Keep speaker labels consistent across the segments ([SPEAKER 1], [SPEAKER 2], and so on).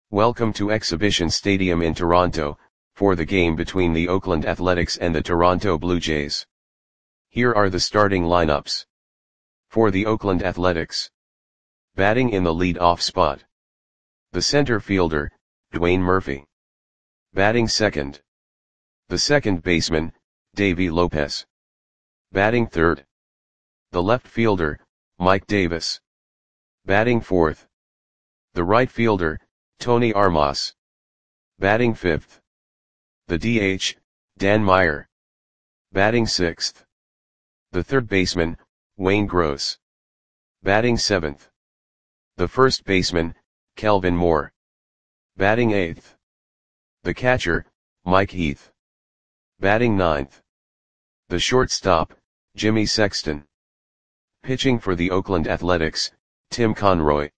[SPEAKER 1] Welcome to Exhibition Stadium in Toronto, for the game between the Oakland Athletics and the Toronto Blue Jays. Here are the starting lineups. For the Oakland Athletics. Batting in the lead-off spot. The center fielder, Dwayne Murphy. Batting second. The second baseman, Davey Lopez. Batting third. The left fielder, Mike Davis. Batting fourth. The right fielder, Tony Armas. Batting fifth. The DH, Dan Meyer. Batting sixth. The third baseman, Wayne Gross. Batting seventh. The first baseman, Kelvin Moore. Batting eighth. The catcher, Mike Heath. Batting ninth. The shortstop, Jimmy Sexton. Pitching for the Oakland Athletics, Tim Conroy.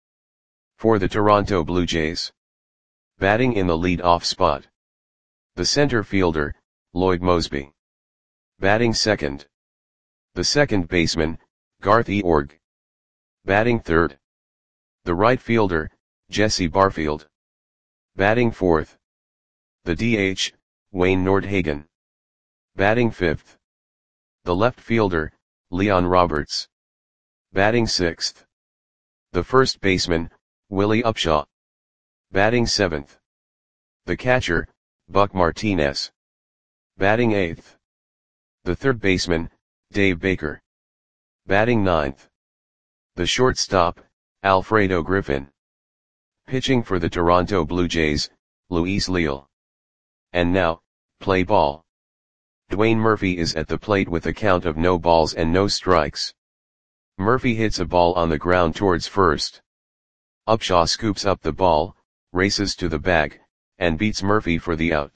[SPEAKER 1] For the Toronto Blue Jays. Batting in the lead-off spot. The center fielder, Lloyd Moseby. Batting second. The second baseman, Garth Eorg. Batting third. The right fielder, Jesse Barfield. Batting fourth. The DH, Wayne Nordhagen. Batting fifth. The left fielder, Leon Roberts. Batting sixth. The first baseman, Willie Upshaw. Batting seventh. The catcher, Buck Martinez. Batting eighth. The third baseman, Dave Baker. Batting ninth. The shortstop, Alfredo Griffin. Pitching for the Toronto Blue Jays, Luis Leal. And now, play ball. Dwayne Murphy is at the plate with a count of no balls and no strikes. Murphy hits a ball on the ground towards first. Upshaw scoops up the ball, races to the bag, and beats Murphy for the out.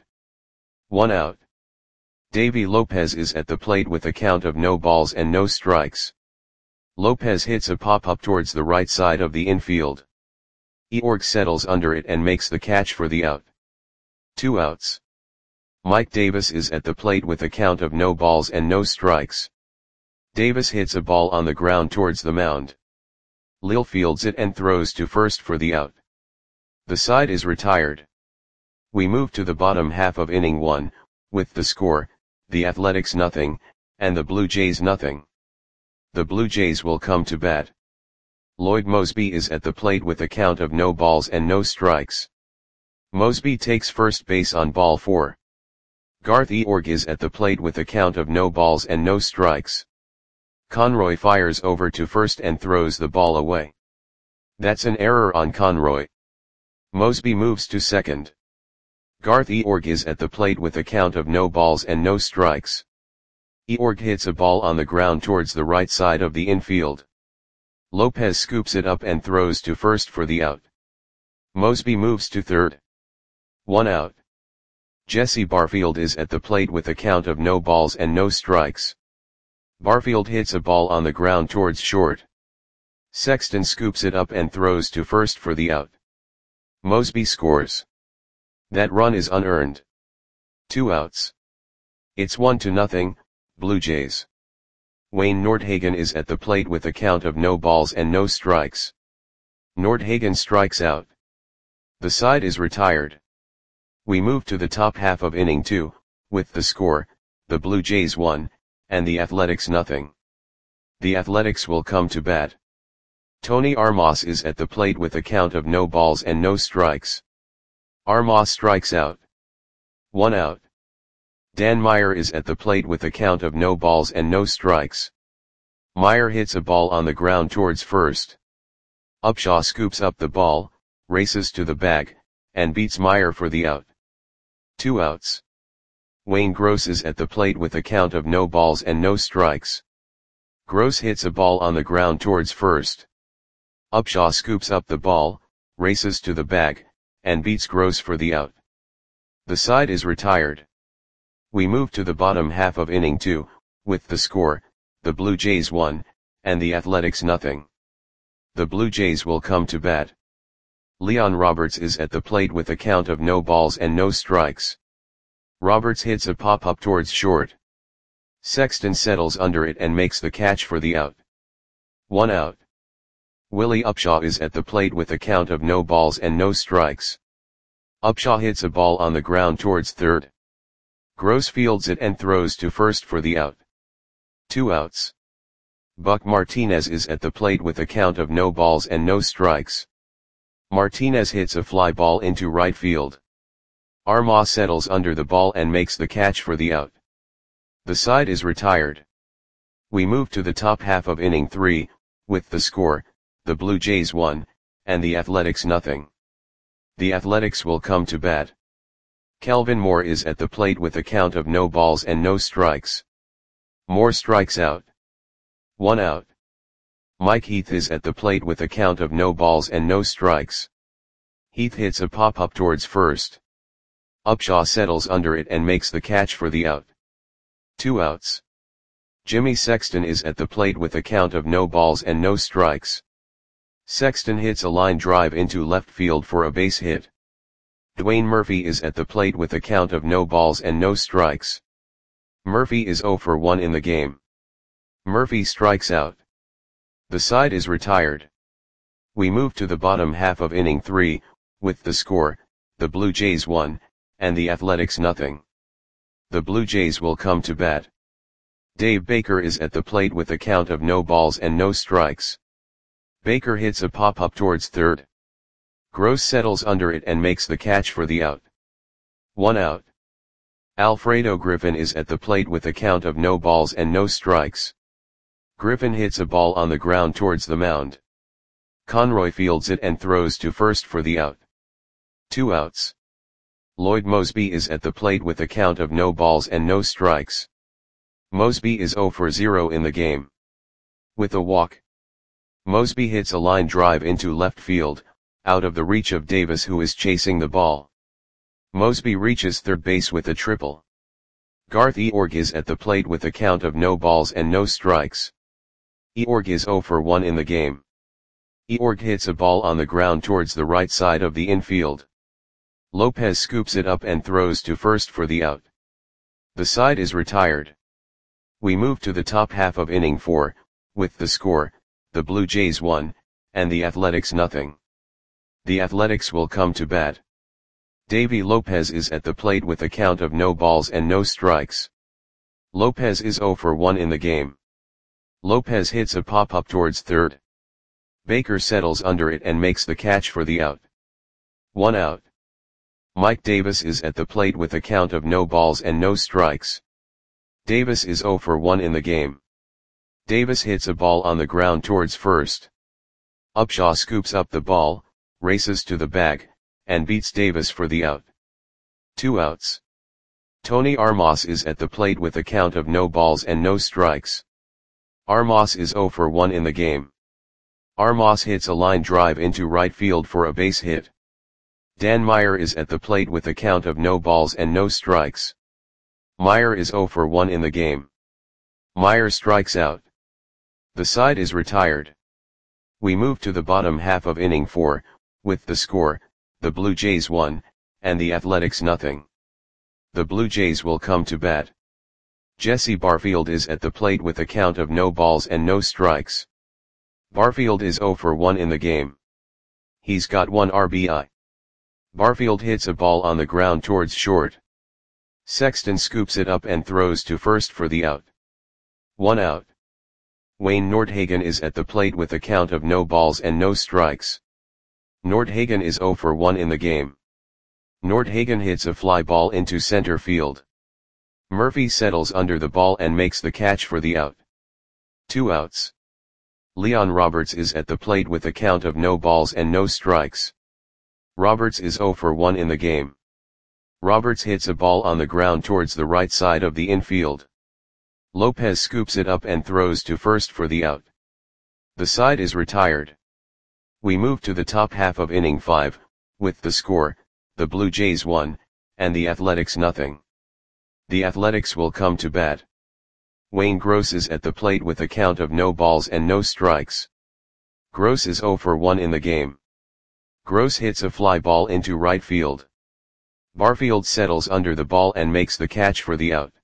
[SPEAKER 1] 1 out. Davey Lopez is at the plate with a count of no balls and no strikes. Lopez hits a pop-up towards the right side of the infield. Eorg settles under it and makes the catch for the out. 2 outs. Mike Davis is at the plate with a count of no balls and no strikes. Davis hits a ball on the ground towards the mound. Leal fields it and throws to first for the out. The side is retired. We move to the bottom half of inning 1, with the score, the Athletics 0, and the Blue Jays 0. The Blue Jays will come to bat. Lloyd Moseby is at the plate with a count of no balls and no strikes. Moseby takes first base on ball 4. Garth Eorg is at the plate with a count of no balls and no strikes. Conroy fires over to first and throws the ball away. That's an error on Conroy. Moseby moves to second. Garth Eorg is at the plate with a count of no balls and no strikes. Eorg hits a ball on the ground towards the right side of the infield. Lopez scoops it up and throws to first for the out. Moseby moves to third. 1 out. Jesse Barfield is at the plate with a count of no balls and no strikes. Barfield hits a ball on the ground towards short. Sexton scoops it up and throws to first for the out. Moseby scores. That run is unearned. 2 outs. It's 1-0, Blue Jays. Wayne Nordhagen is at the plate with a count of no balls and no strikes. Nordhagen strikes out. The side is retired. We move to the top half of inning 2, with the score, the Blue Jays 1, and the Athletics 0. The Athletics will come to bat. Tony Armas is at the plate with a count of no balls and no strikes. Armas strikes out. 1 out. Dan Meyer is at the plate with a count of no balls and no strikes. Meyer hits a ball on the ground towards first. Upshaw scoops up the ball, races to the bag, and beats Meyer for the out. 2 outs. Wayne Gross is at the plate with a count of no balls and no strikes. Gross hits a ball on the ground towards first. Upshaw scoops up the ball, races to the bag, and beats Gross for the out. The side is retired. We move to the bottom half of inning 2, with the score, the Blue Jays 1, and the Athletics 0. The Blue Jays will come to bat. Leon Roberts is at the plate with a count of no balls and no strikes. Roberts hits a pop-up towards short. Sexton settles under it and makes the catch for the out. 1 out. Willie Upshaw is at the plate with a count of no balls and no strikes. Upshaw hits a ball on the ground towards third. Gross fields it and throws to first for the out. 2 outs. Buck Martinez is at the plate with a count of no balls and no strikes. Martinez hits a fly ball into right field. Armas settles under the ball and makes the catch for the out. The side is retired. We move to the top half of inning 3, with the score, the Blue Jays 1, and the Athletics nothing. The Athletics will come to bat. Kelvin Moore is at the plate with a count of no balls and no strikes. Moore strikes out. 1 out. Mike Heath is at the plate with a count of no balls and no strikes. Heath hits a pop-up towards first. Upshaw settles under it and makes the catch for the out. 2 outs. Jimmy Sexton is at the plate with a count of no balls and no strikes. Sexton hits a line drive into left field for a base hit. Dwayne Murphy is at the plate with a count of no balls and no strikes. Murphy is 0 for 1 in the game. Murphy strikes out. The side is retired. We move to the bottom half of inning 3, with the score, the Blue Jays 1, and the Athletics nothing. The Blue Jays will come to bat. Dave Baker is at the plate with a count of no balls and no strikes. Baker hits a pop-up towards third. Gross settles under it and makes the catch for the out. 1 out. Alfredo Griffin is at the plate with a count of no balls and no strikes. Griffin hits a ball on the ground towards the mound. Conroy fields it and throws to first for the out. 2 outs. Lloyd Mosby is at the plate with a count of no balls and no strikes. Mosby is 0 for 0 in the game. With a walk. Mosby hits a line drive into left field, out of the reach of Davis who is chasing the ball. Mosby reaches third base with a triple. Garth Eorg is at the plate with a count of no balls and no strikes. Eorg is 0 for 1 in the game. Eorg hits a ball on the ground towards the right side of the infield. Lopez scoops it up and throws to first for the out. The side is retired. We move to the top half of inning 4, with the score, the Blue Jays 1, and the Athletics nothing. The Athletics will come to bat. Davy Lopez is at the plate with a count of no balls and no strikes. Lopez is 0 for 1 in the game. Lopez hits a pop-up towards third. Baker settles under it and makes the catch for the out. 1 out. Mike Davis is at the plate with a count of no balls and no strikes. Davis is 0 for 1 in the game. Davis hits a ball on the ground towards first. Upshaw scoops up the ball, races to the bag, and beats Davis for the out. 2 outs. Tony Armas is at the plate with a count of no balls and no strikes. Armas is 0 for 1 in the game. Armas hits a line drive into right field for a base hit. Dan Meyer is at the plate with a count of no balls and no strikes. Meyer is 0 for 1 in the game. Meyer strikes out. The side is retired. We move to the bottom half of inning 4, with the score, the Blue Jays 1, and the Athletics nothing. The Blue Jays will come to bat. Jesse Barfield is at the plate with a count of no balls and no strikes. Barfield is 0 for 1 in the game. He's got 1 RBI. Barfield hits a ball on the ground towards short. Sexton scoops it up and throws to first for the out. 1 out. Wayne Nordhagen is at the plate with a count of no balls and no strikes. Nordhagen is 0 for 1 in the game. Nordhagen hits a fly ball into center field. Murphy settles under the ball and makes the catch for the out. 2 outs. Leon Roberts is at the plate with a count of no balls and no strikes. Roberts is 0 for 1 in the game. Roberts hits a ball on the ground towards the right side of the infield. Lopez scoops it up and throws to first for the out. The side is retired. We move to the top half of inning 5, with the score, the Blue Jays 1, and the Athletics nothing. The Athletics will come to bat. Wayne Gross is at the plate with a count of no balls and no strikes. Gross is 0 for 1 in the game. Gross hits a fly ball into right field. Barfield settles under the ball and makes the catch for the out.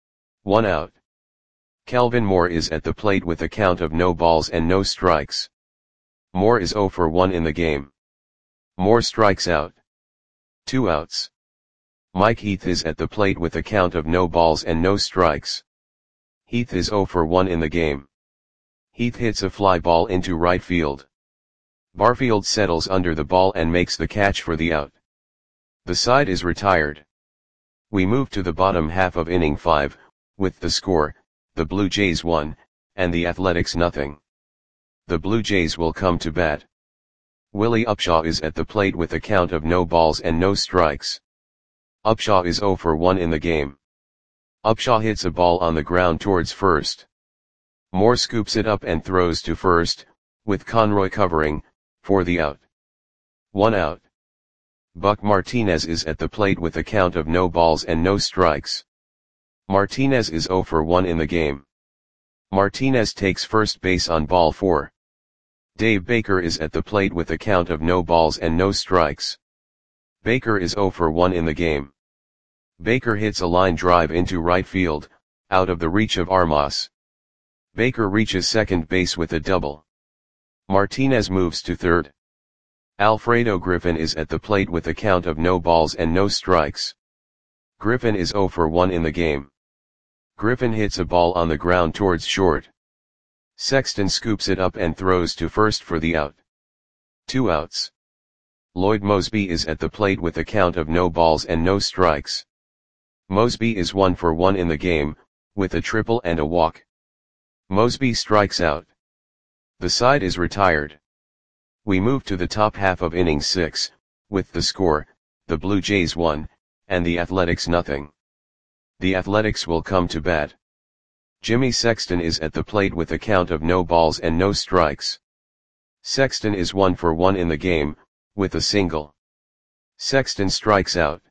[SPEAKER 1] 1 out. Kelvin Moore is at the plate with a count of no balls and no strikes. Moore is 0 for 1 in the game. Moore strikes out. 2 outs. Mike Heath is at the plate with a count of no balls and no strikes. Heath is 0 for 1 in the game. Heath hits a fly ball into right field. Barfield settles under the ball and makes the catch for the out. The side is retired. We move to the bottom half of inning 5, with the score, the Blue Jays 1, and the Athletics nothing. The Blue Jays will come to bat. Willie Upshaw is at the plate with a count of no balls and no strikes. Upshaw is 0 for 1 in the game. Upshaw hits a ball on the ground towards first. Moore scoops it up and throws to first, with Conroy covering, for the out. 1 out. Buck Martinez is at the plate with a count of no balls and no strikes. Martinez is 0 for 1 in the game. Martinez takes first base on ball 4. Dave Baker is at the plate with a count of no balls and no strikes. Baker is 0 for 1 in the game. Baker hits a line drive into right field, out of the reach of Armas. Baker reaches second base with a double. Martinez moves to third. Alfredo Griffin is at the plate with a count of no balls and no strikes. Griffin is 0 for 1 in the game. Griffin hits a ball on the ground towards short. Sexton scoops it up and throws to first for the out. 2 outs. Lloyd Mosby is at the plate with a count of no balls and no strikes. Mosby is 1 for 1 in the game, with a triple and a walk. Mosby strikes out. The side is retired. We move to the top half of inning 6, with the score, the Blue Jays 1, and the Athletics nothing. The Athletics will come to bat. Jimmy Sexton is at the plate with a count of no balls and no strikes. Sexton is 1 for 1 in the game, with a single. Sexton strikes out.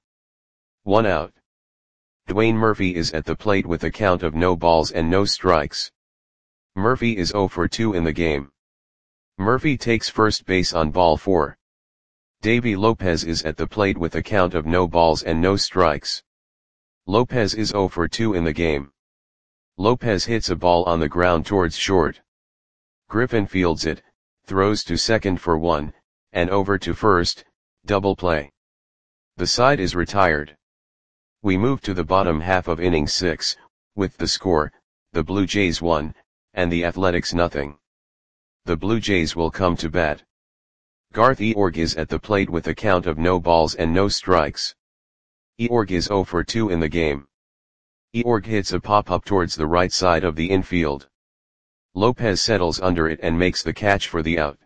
[SPEAKER 1] 1 out. Dwayne Murphy is at the plate with a count of no balls and no strikes. Murphy is 0 for 2 in the game. Murphy takes first base on ball 4. Davy Lopez is at the plate with a count of no balls and no strikes. Lopez is 0 for 2 in the game. Lopez hits a ball on the ground towards short. Griffin fields it, throws to second for 1, and over to first, double play. The side is retired. We move to the bottom half of inning 6, with the score, the Blue Jays 1, and the Athletics nothing. The Blue Jays will come to bat. Garth Eorg is at the plate with a count of no balls and no strikes. Eorg is 0 for 2 in the game. Eorg hits a pop-up towards the right side of the infield. Lopez settles under it and makes the catch for the out.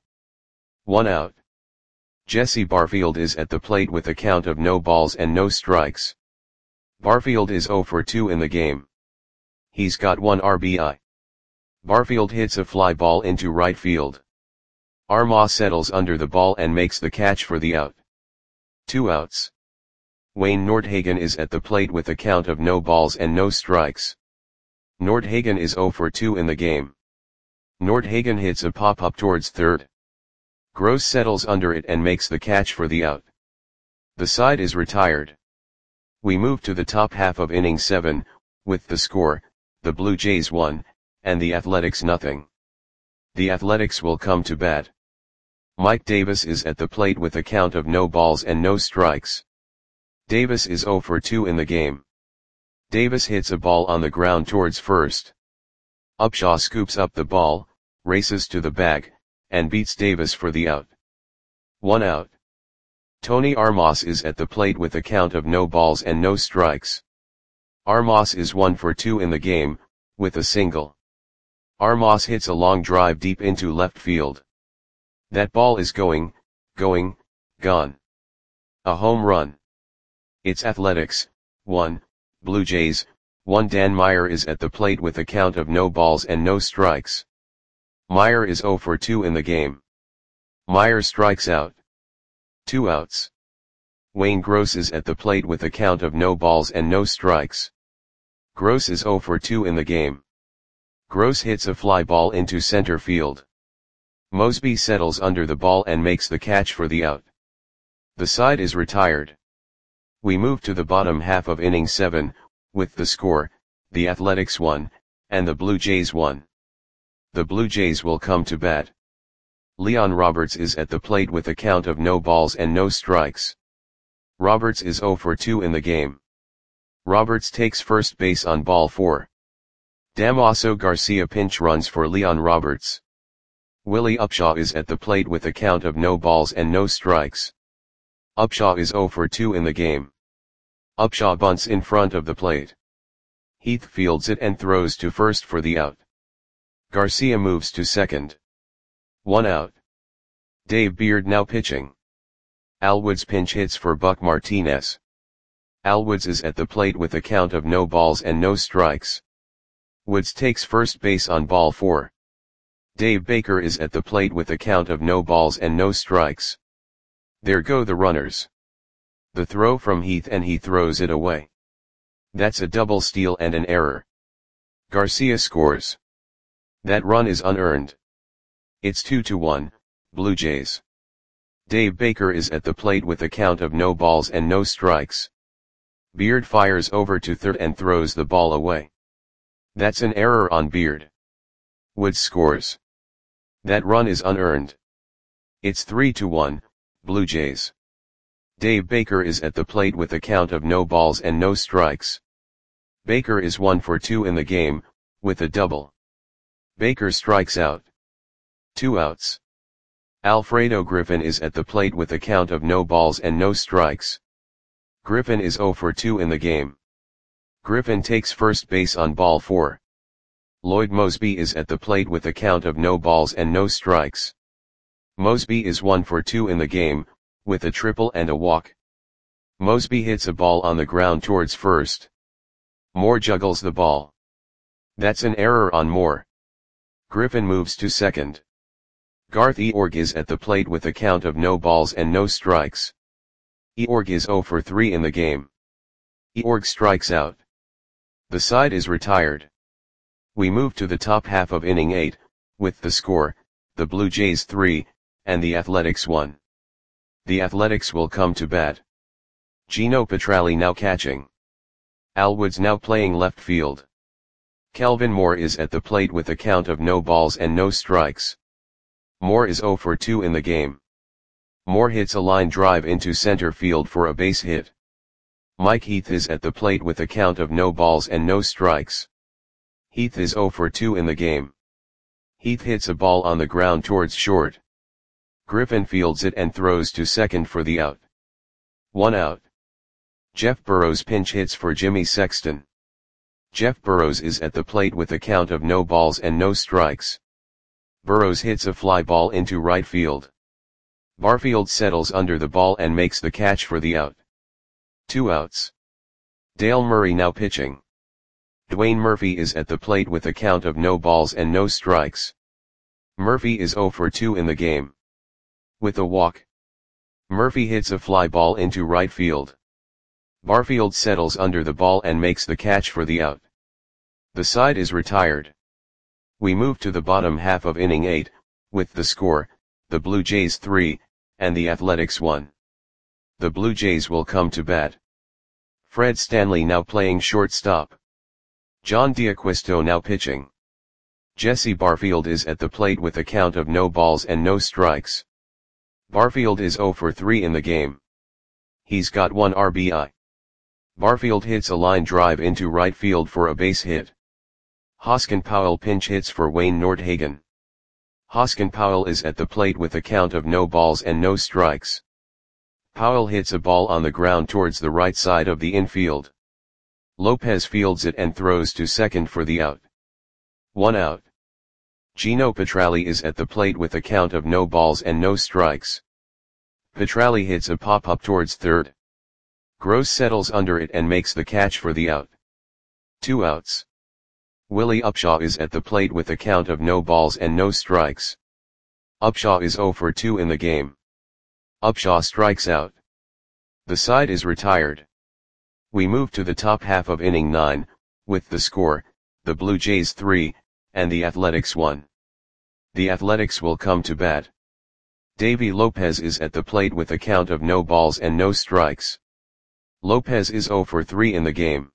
[SPEAKER 1] 1 out. Jesse Barfield is at the plate with a count of no balls and no strikes. Barfield is 0 for 2 in the game. He's got 1 RBI. Barfield hits a fly ball into right field. Armas settles under the ball and makes the catch for the out. 2 outs. Wayne Nordhagen is at the plate with a count of no balls and no strikes. Nordhagen is 0 for 2 in the game. Nordhagen hits a pop-up towards third. Gross settles under it and makes the catch for the out. The side is retired. We move to the top half of inning 7, with the score, the Blue Jays 1, and the Athletics nothing. The Athletics will come to bat. Mike Davis is at the plate with a count of no balls and no strikes. Davis is 0 for 2 in the game. Davis hits a ball on the ground towards first. Upshaw scoops up the ball, races to the bag, and beats Davis for the out. 1 out. Tony Armas is at the plate with a count of no balls and no strikes. Armas is 1 for 2 in the game, with a single. Armas hits a long drive deep into left field. That ball is gone. A home run. It's Athletics, 1, Blue Jays, 1. Dan Meyer is at the plate with a count of no balls and no strikes. Meyer is 0 for 2 in the game. Meyer strikes out. 2 outs. Wayne Gross is at the plate with a count of no balls and no strikes. Gross is 0 for 2 in the game. Gross hits a fly ball into center field. Mosby settles under the ball and makes the catch for the out. The side is retired. We move to the bottom half of inning 7, with the score, the Athletics 1, and the Blue Jays 1. The Blue Jays will come to bat. Leon Roberts is at the plate with a count of no balls and no strikes. Roberts is 0 for 2 in the game. Roberts takes first base on ball 4. Damaso Garcia pinch runs for Leon Roberts. Willie Upshaw is at the plate with a count of no balls and no strikes. Upshaw is 0 for 2 in the game. Upshaw bunts in front of the plate. Heath fields it and throws to first for the out. Garcia moves to second. 1 out. Dave Beard now pitching. Al Woods pinch hits for Buck Martinez. Al Woods is at the plate with a count of no balls and no strikes. Woods takes first base on ball 4. Dave Baker is at the plate with a count of no balls and no strikes. There go the runners. The throw from Heath and he throws it away. That's a double steal and an error. Garcia scores. That run is unearned. It's 2-1, Blue Jays. Dave Baker is at the plate with a count of no balls and no strikes. Beard fires over to third and throws the ball away. That's an error on Beard. Woods scores. That run is unearned. It's 3-1, Blue Jays. Dave Baker is at the plate with a count of no balls and no strikes. Baker is 1 for 2 in the game, with a double. Baker strikes out. 2 outs. Alfredo Griffin is at the plate with a count of no balls and no strikes. Griffin is 0 for 2 in the game. Griffin takes first base on ball 4. Lloyd Mosby is at the plate with a count of no balls and no strikes. Mosby is 1 for 2 in the game, with a triple and a walk. Mosby hits a ball on the ground towards first. Moore juggles the ball. That's an error on Moore. Griffin moves to second. Garth Eorg is at the plate with a count of no balls and no strikes. Eorg is 0 for 3 in the game. Eorg strikes out. The side is retired. We move to the top half of inning 8, with the score, the Blue Jays 3, and the Athletics 1. The Athletics will come to bat. Gino Petralli now catching. Al Woods now playing left field. Kelvin Moore is at the plate with a count of no balls and no strikes. Moore is 0 for 2 in the game. Moore hits a line drive into center field for a base hit. Mike Heath is at the plate with a count of no balls and no strikes. Heath is 0 for 2 in the game. Heath hits a ball on the ground towards short. Griffin fields it and throws to second for the out. 1 out. Jeff Burrows pinch hits for Jimmy Sexton. Jeff Burrows is at the plate with a count of no balls and no strikes. Burrows hits a fly ball into right field. Barfield settles under the ball and makes the catch for the out. 2 outs. Dale Murray now pitching. Dwayne Murphy is at the plate with a count of no balls and no strikes. Murphy is 0 for 2 in the game. With a walk. Murphy hits a fly ball into right field. Barfield settles under the ball and makes the catch for the out. The side is retired. We move to the bottom half of inning 8, with the score, the Blue Jays 3, and the Athletics 1. The Blue Jays will come to bat. Fred Stanley now playing shortstop. John D'Acquisto now pitching. Jesse Barfield is at the plate with a count of no balls and no strikes. Barfield is 0 for 3 in the game. He's got 1 RBI. Barfield hits a line drive into right field for a base hit. Hoskin Powell pinch hits for Wayne Nordhagen. Hoskin Powell is at the plate with a count of no balls and no strikes. Powell hits a ball on the ground towards the right side of the infield. Lopez fields it and throws to second for the out. 1 out. Gino Petralli is at the plate with a count of no balls and no strikes. Petralli hits a pop-up towards third. Gross settles under it and makes the catch for the out. 2 outs. Willie Upshaw is at the plate with a count of no balls and no strikes. Upshaw is 0 for 2 in the game. Upshaw strikes out. The side is retired. We move to the top half of inning 9, with the score, the Blue Jays 3, and the Athletics 1. The Athletics will come to bat. Davy Lopez is at the plate with a count of no balls and no strikes. Lopez is 0 for 3 in the game.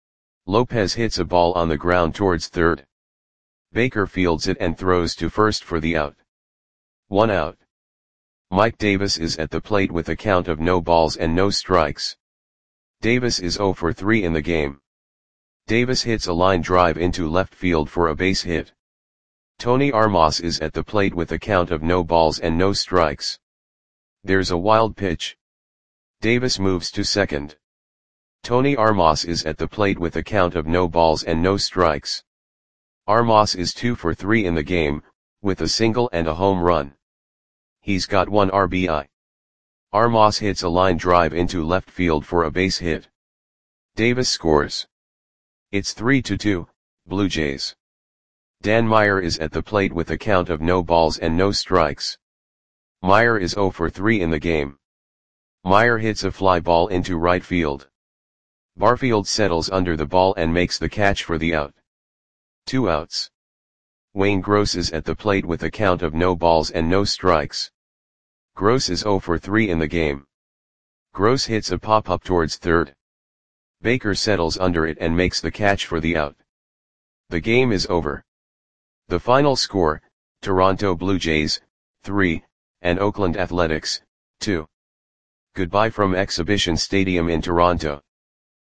[SPEAKER 1] Lopez hits a ball on the ground towards third. Baker fields it and throws to first for the out. 1 out. Mike Davis is at the plate with a count of no balls and no strikes. Davis is 0 for 3 in the game. Davis hits a line drive into left field for a base hit. Tony Armas is at the plate with a count of no balls and no strikes. There's a wild pitch. Davis moves to second. Tony Armas is at the plate with a count of no balls and no strikes. Armas is 2 for 3 in the game, with a single and a home run. He's got 1 RBI. Armas hits a line drive into left field for a base hit. Davis scores. It's 3-2, Blue Jays. Dan Meyer is at the plate with a count of no balls and no strikes. Meyer is 0 for 3 in the game. Meyer hits a fly ball into right field. Barfield settles under the ball and makes the catch for the out. 2 outs. Wayne Gross is at the plate with a count of no balls and no strikes. Gross is 0 for 3 in the game. Gross hits a pop-up towards third. Baker settles under it and makes the catch for the out. The game is over. The final score, Toronto Blue Jays, 3, and Oakland Athletics, 2. Goodbye from Exhibition Stadium in Toronto.